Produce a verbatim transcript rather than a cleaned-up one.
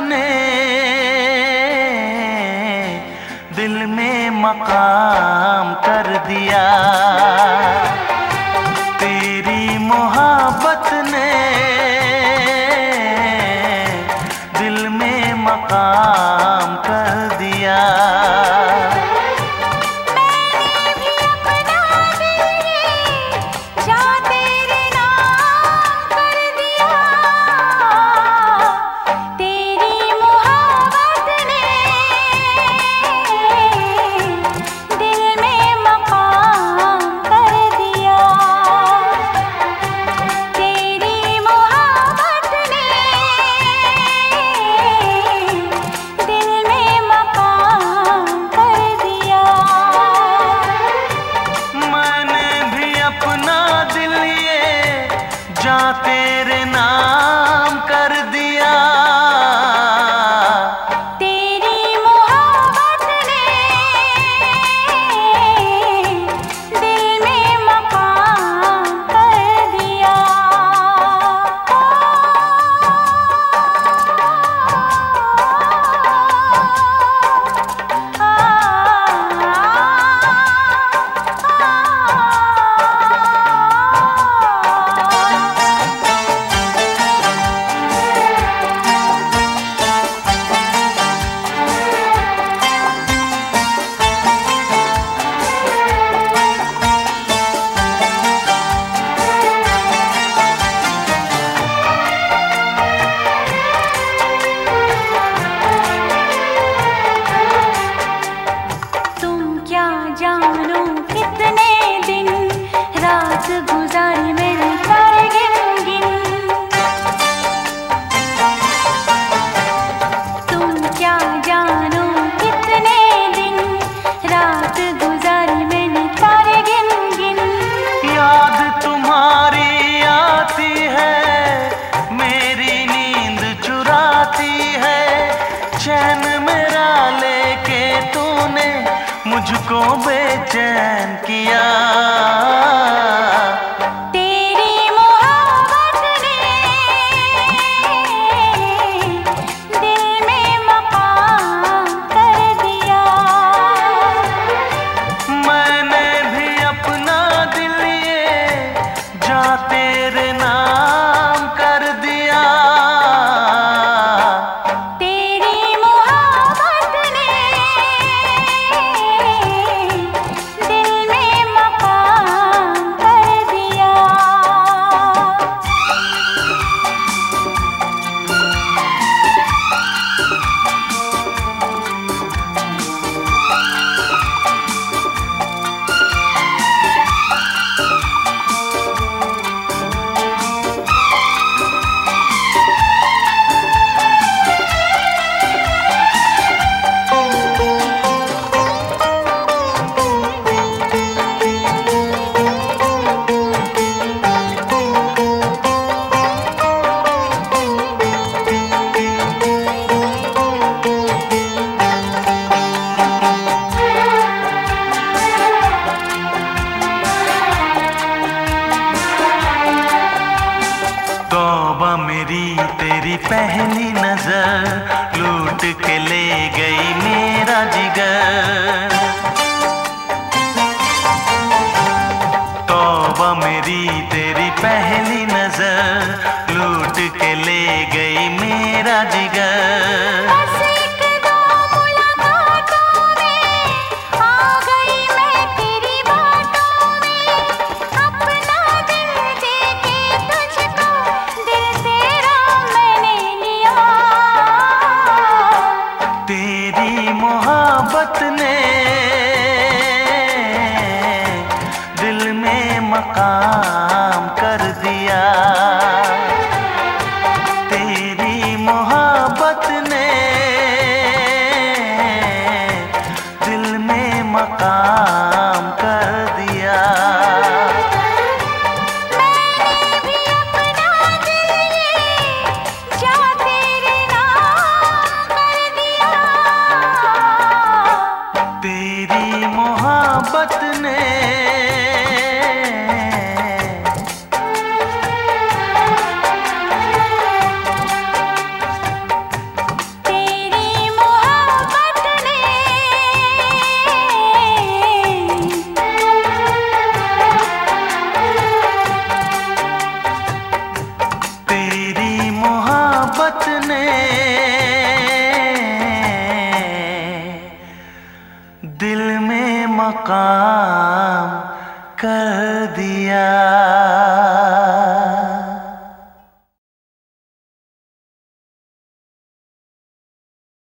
ने दिल में मकाम कर दिया। तेरी मोहब्बत ने दिल में मकाम कर दिया। तेरे नाम कर दिया। तेरी मोहब्बत ने दिल में मकाम कर दिया। जानो कितने दिन रात गुजारी मेरी तारे गिन गिन। तुम क्या जानो कितने दिन रात गुजारी मैंने तारे गिन गिन। याद तुम्हारी आती है, मेरी नींद चुराती है। चैन मेरा लेके तूने मुझको बेचैन किया। तेरी मोहब्बत ने दिल में मकाम कर दिया। मैंने भी अपना दिल ये जा तेरे नाम कर दिया। तौबा मेरी तेरी पहली नजर लूट के ले गई मेरा जिगर। तौबा मेरी तेरी पहली नजर लूट के ले गई मेरा जिगर। तेरी मोहब्बत ने दिल में मकाम कर दिया। तेरी मोहब्बत ने दिल में मकाम कर दिया। तेरी मोहब्बत ने दिल में मकाम कर दिया।